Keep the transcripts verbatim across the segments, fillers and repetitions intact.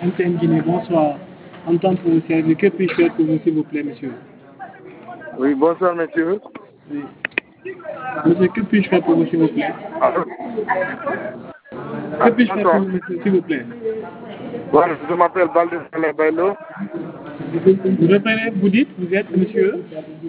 M T N Guinée, bonsoir. En temps pour vous servir, que puis-je faire pour vous, s'il vous plaît, monsieur? Oui, bonsoir, monsieur. Oui. Monsieur, que puis-je faire pour vous, s'il vous plaît? Allô? Que puis-je faire pour Bonsoir. vous, monsieur, s'il vous plaît? Voilà, je m'appelle Balde Bailo. Vous reprenez, vous dites, vous êtes monsieur?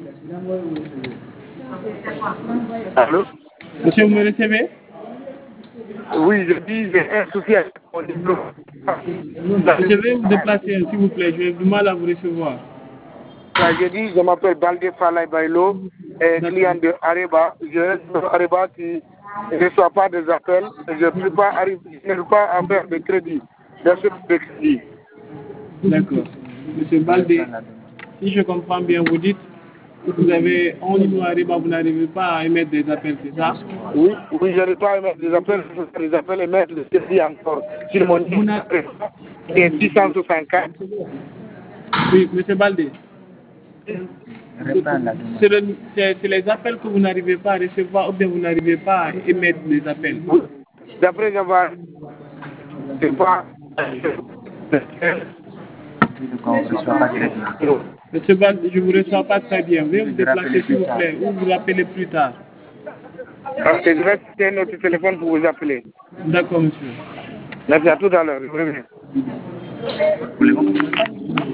Allô? Monsieur, vous me recevez? Oui, je dis, j'ai un souci avec mon diplôme. Je vais vous déplacer, s'il vous plaît, j'ai du mal à vous recevoir. Là, je dis, je m'appelle Balde Falay Bailo, et client de Areba. Je reste sur Areba qui ne reçoit pas des appels. Je ne peux pas arriver, je n'arrive pas à faire de crédit, d'achat de crédit. D'accord. Monsieur Baldé, si je comprends bien, vous dites que vous avez un numéro Areba, vous n'arrivez pas à émettre des appels, c'est ça? Oui, oui, je n'arrive pas à mettre des appels, je fais des appels et mettre le crédit encore sur mon Vous n'a- numéro qui est six cent soixante-quatre. Oui, monsieur Baldé. C'est le- c'est- c'est les appels que vous n'arrivez pas à recevoir ou bien vous n'arrivez pas à émettre des appels. Oui. D'après avoir, c'est pas. Monsieur Baldé, je ne vous reçois pas très bien. Veuillez vous déplacer, s'il vous plaît, ou vous rappelez plus tard. Ok, je vais quitter notre téléphone pour vous appeler. D'accord, monsieur. Merci, à tout à l'heure. Je reviens.